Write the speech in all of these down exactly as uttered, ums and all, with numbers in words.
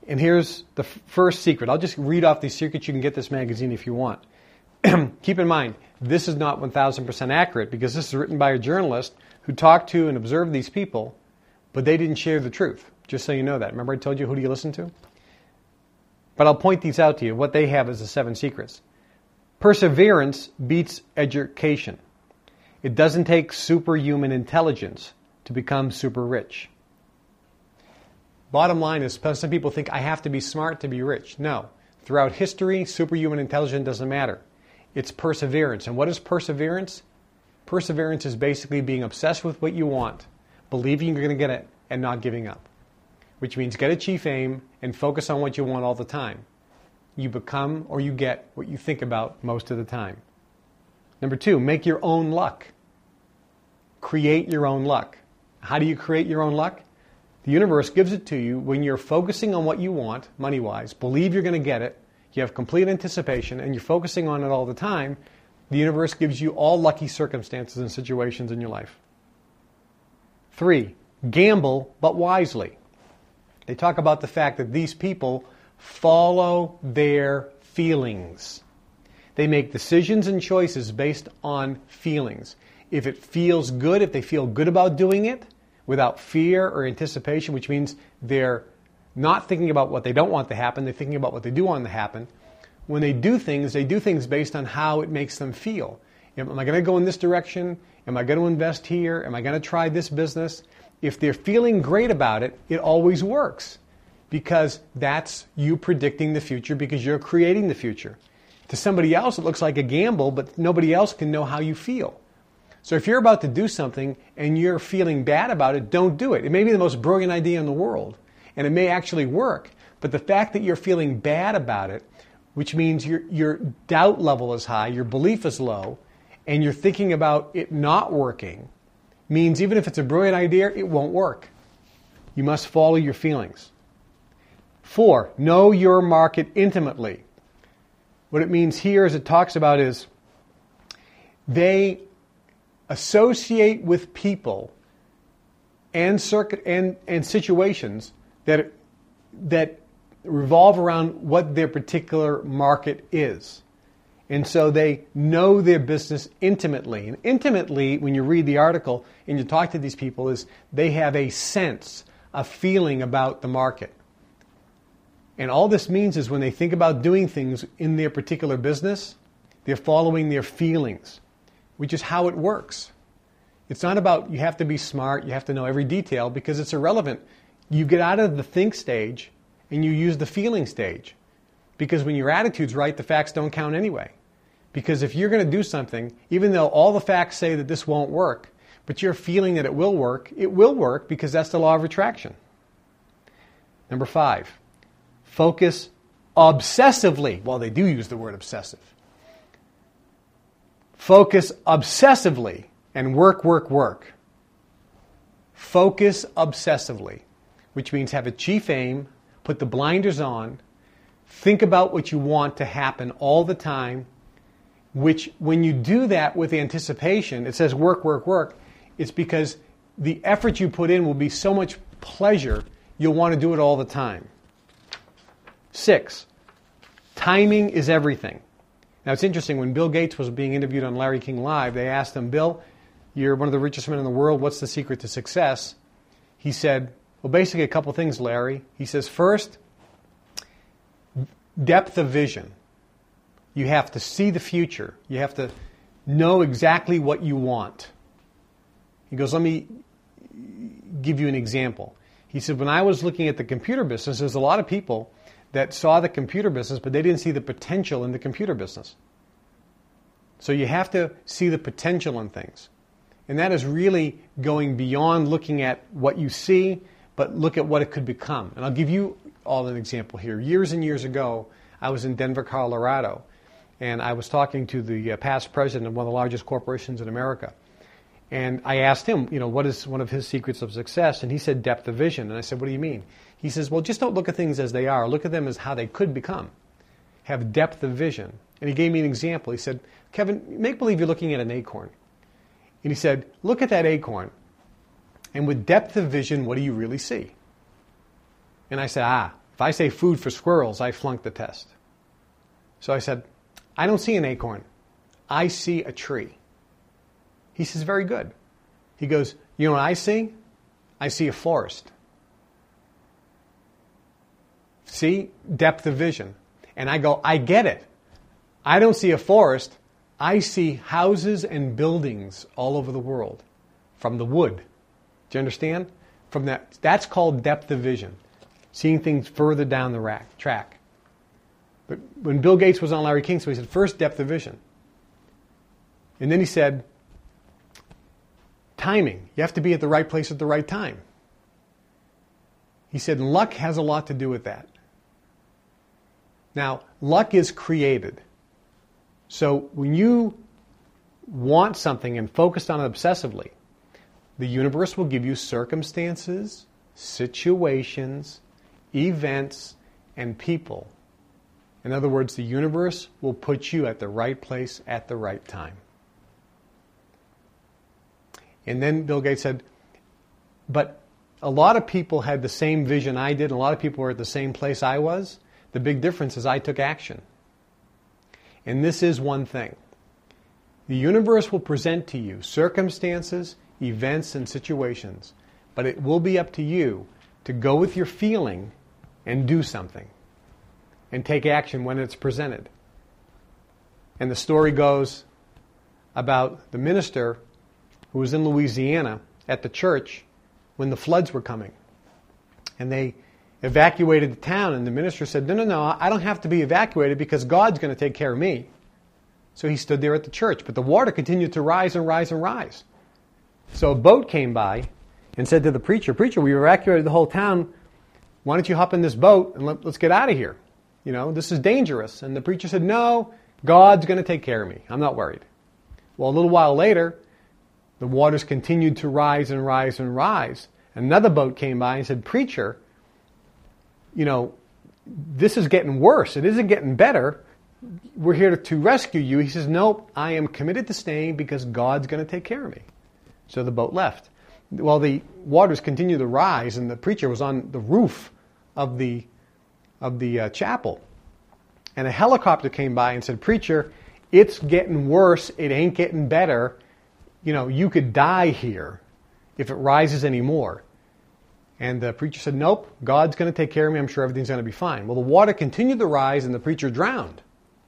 And here's the f- first secret. I'll just read off these secrets. You can get this magazine if you want. Keep in mind, this is not one thousand percent accurate because this is written by a journalist who talked to and observed these people, but they didn't share the truth. Just so you know that. Remember I told you who do you listen to? But I'll point these out to you. What they have is the seven secrets. Perseverance beats education. It doesn't take superhuman intelligence to become super rich. Bottom line is, some people think I have to be smart to be rich. No. Throughout history, superhuman intelligence doesn't matter. It's perseverance. And what is perseverance? Perseverance is basically being obsessed with what you want, believing you're going to get it, and not giving up. Which means get a chief aim and focus on what you want all the time. You become or you get what you think about most of the time. Number two, make your own luck. Create your own luck. How do you create your own luck? The universe gives it to you when you're focusing on what you want, money-wise, believe you're going to get it, you have complete anticipation, and you're focusing on it all the time, the universe gives you all lucky circumstances and situations in your life. Three, gamble, but wisely. They talk about the fact that these people follow their feelings. They make decisions and choices based on feelings. If it feels good, if they feel good about doing it, without fear or anticipation, which means they're not thinking about what they don't want to happen, they're thinking about what they do want to happen. When they do things, they do things based on how it makes them feel. Am I going to go in this direction? Am I going to invest here? Am I going to try this business? If they're feeling great about it, it always works because that's you predicting the future because you're creating the future. To somebody else, it looks like a gamble, but nobody else can know how you feel. So if you're about to do something and you're feeling bad about it, don't do it. It may be the most brilliant idea in the world, and it may actually work. But the fact that you're feeling bad about it, which means your, your doubt level is high, your belief is low, and you're thinking about it not working, means even if it's a brilliant idea, it won't work. You must follow your feelings. Four, know your market intimately. What it means here, as it talks about, is they associate with people and circuit and, and situations that that revolve around what their particular market is. And so they know their business intimately. And intimately, when you read the article and you talk to these people, is they have a sense, a feeling about the market. And all this means is when they think about doing things in their particular business, they're following their feelings, which is how it works. It's not about you have to be smart, you have to know every detail, because it's irrelevant. You get out of the think stage and you use the feeling stage. Because when your attitude's right, the facts don't count anyway. Because if you're going to do something, even though all the facts say that this won't work, but you're feeling that it will work, it will work because that's the law of attraction. Number five, focus obsessively. Well, they do use the word obsessive. Focus obsessively and work, work, work. Focus obsessively, which means have a chief aim, put the blinders on, think about what you want to happen all the time, which when you do that with anticipation, it says work, work, work, it's because the effort you put in will be so much pleasure, you'll want to do it all the time. Six, timing is everything. Now it's interesting, when Bill Gates was being interviewed on Larry King Live, they asked him, Bill, you're one of the richest men in the world, what's the secret to success? He said, well, basically a couple things, Larry. He says, first, depth of vision. You have to see the future. You have to know exactly what you want. He goes, let me give you an example. He said, when I was looking at the computer business, there's a lot of people that saw the computer business, but they didn't see the potential in the computer business. So you have to see the potential in things. And that is really going beyond looking at what you see, but look at what it could become. And I'll give you all an example here. Years and years ago, I was in Denver, Colorado, and I was talking to the uh, past president of one of the largest corporations in America. And I asked him, you know, what is one of his secrets of success? And he said depth of vision. And I said, what do you mean? He says, well, just don't look at things as they are. Look at them as how they could become. Have depth of vision. And he gave me an example. He said, Kevin, make believe you're looking at an acorn. And he said, look at that acorn. And with depth of vision, what do you really see? And I said, ah, If I say food for squirrels, I flunk the test. So I said, I don't see an acorn. I see a tree. He says, very good. He goes, you know what I see? I see a forest. See? Depth of vision. And I go, I get it. I don't see a forest. I see houses and buildings all over the world from the wood. Do you understand? From that, that's called depth of vision. Seeing things further down the rack, track. But when Bill Gates was on Larry King, so he said, first, depth of vision. And then he said, timing. You have to be at the right place at the right time. He said, luck has a lot to do with that. Now, luck is created. So when you want something and focus on it obsessively, the universe will give you circumstances, situations, events, and people. In other words, the universe will put you at the right place at the right time. And then Bill Gates said, but a lot of people had the same vision I did, and a lot of people were at the same place I was. The big difference is I took action. And this is one thing. The universe will present to you circumstances, events, and situations, but it will be up to you to go with your feeling and do something and take action when it's presented. And the story goes about the minister who was in Louisiana at the church when the floods were coming. And they evacuated the town, and the minister said, no, no, no, I don't have to be evacuated because God's going to take care of me. So he stood there at the church, but the water continued to rise and rise and rise. So a boat came by and said to the preacher, preacher, we evacuated the whole town. Why don't you hop in this boat and let, let's get out of here? You know, this is dangerous. And the preacher said, no, God's going to take care of me. I'm not worried. Well, a little while later, the waters continued to rise and rise and rise. Another boat came by and said, preacher, you know, this is getting worse. It isn't getting better. We're here to, to rescue you. He says, nope, I am committed to staying because God's going to take care of me. So the boat left. Well, the waters continued to rise, and the preacher was on the roof of the of the uh, chapel. And a helicopter came by and said, preacher, it's getting worse. It ain't getting better. You know, you could die here if it rises anymore. And the preacher said, nope, God's going to take care of me. I'm sure everything's going to be fine. Well, the water continued to rise, and the preacher drowned.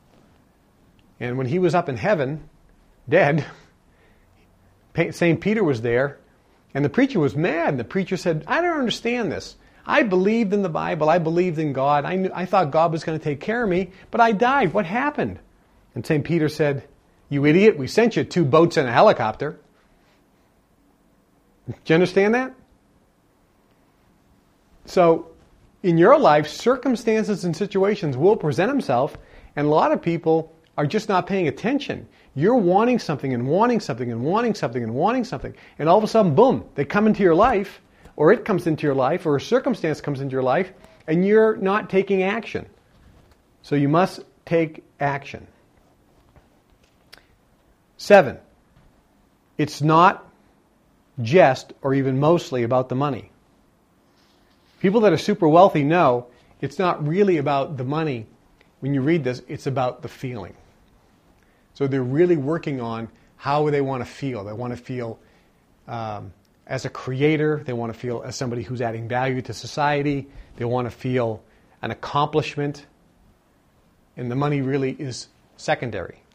And when he was up in heaven, dead, Saint Peter was there, and the preacher was mad. And the preacher said, I don't understand this. I believed in the Bible. I believed in God. I knew, I thought God was going to take care of me, but I died. What happened? And Saint Peter said, you idiot, we sent you two boats and a helicopter. Do you understand that? So, in your life, circumstances and situations will present themselves, and a lot of people are just not paying attention. You're wanting something and wanting something and wanting something and wanting something, and all of a sudden, boom, they come into your life, or it comes into your life, or a circumstance comes into your life, and you're not taking action. So you must take action. Seven, it's not just or even mostly about the money. People that are super wealthy know it's not really about the money. When you read this, it's about the feeling. So they're really working on how they want to feel. They want to feel um, as a creator. They want to feel as somebody who's adding value to society. They want to feel an accomplishment. And the money really is secondary.